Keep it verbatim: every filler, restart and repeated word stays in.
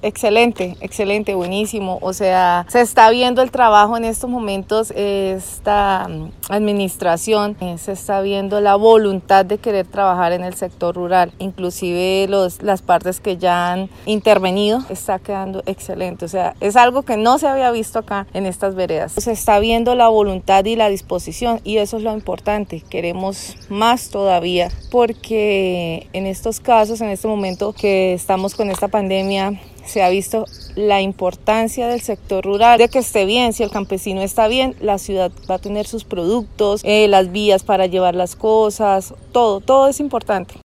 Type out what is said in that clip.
Excelente, excelente, buenísimo. O sea, se está viendo el trabajo en estos momentos, esta administración, eh, se está viendo la voluntad de querer trabajar en el sector rural. Inclusive los, las partes que ya han intervenido está quedando excelente. O sea, es algo que no se había visto acá en estas veredas. Se está viendo la voluntad y la disposición y eso es lo importante. Queremos más todavía porque en estos casos, en este momento que estamos con esta pandemia, se ha visto la importancia del sector rural, de que esté bien. Si el campesino está bien, la ciudad va a tener sus productos, eh, las vías para llevar las cosas, todo, todo es importante.